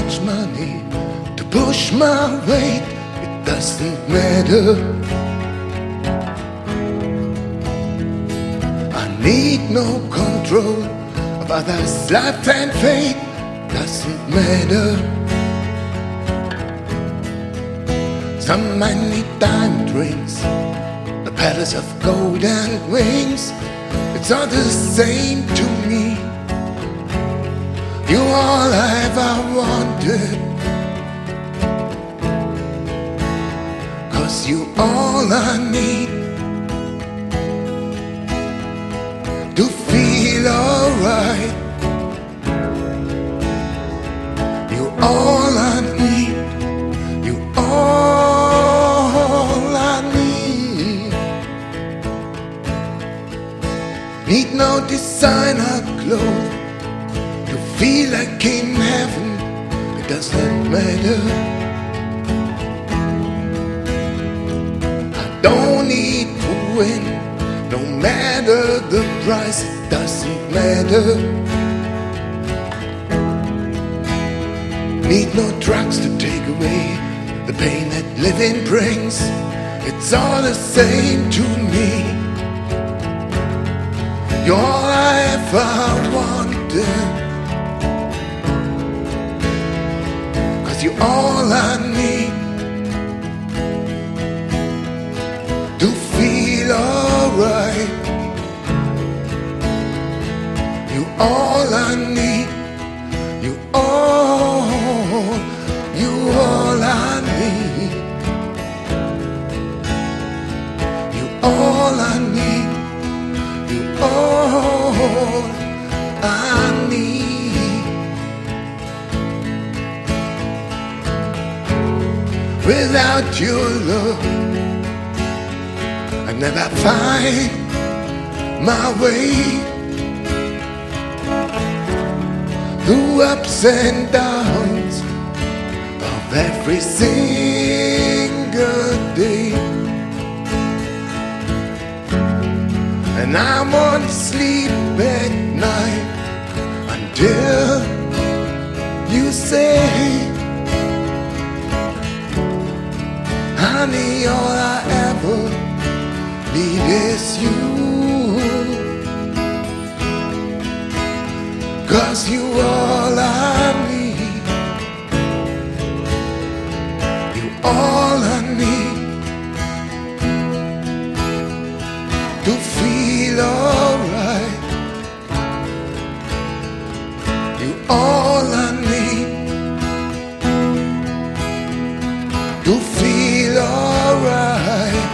much money to push my weight, it doesn't matter. I need no control of others' life and fate, doesn't matter. Some might need diamond rings, the palace of gold and wings. It's all the same to me. You're all I ever wanted, 'cause you all I need to feel alright. You all I need, you all I need. Need no designer clothes to feel like in heaven, it doesn't matter. I don't need to win, no matter the price, it doesn't matter. Need no drugs to take away the pain that living brings. It's all the same to me. You're all I ever wanted, 'cause you're all I need to feel alright. You all I need, you all I need, you all I need, you all I need. Without your love, I never find my way through ups and downs of every single day. And I won't sleep at night until you say, honey, all I ever need is you. 'Cause you all I need, you all I need to feel alright. You all I need to feel alright.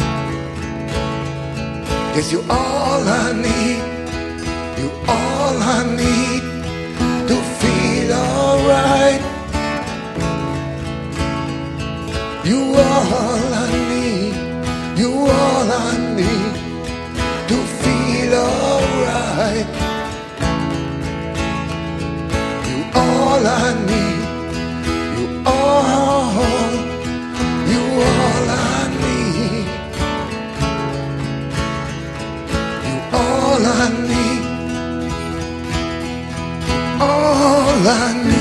Yes, you all I need, you all I need to feel alright. You all I need, you all I need to feel alright. You all I need, you all I need, you all I need, all I need.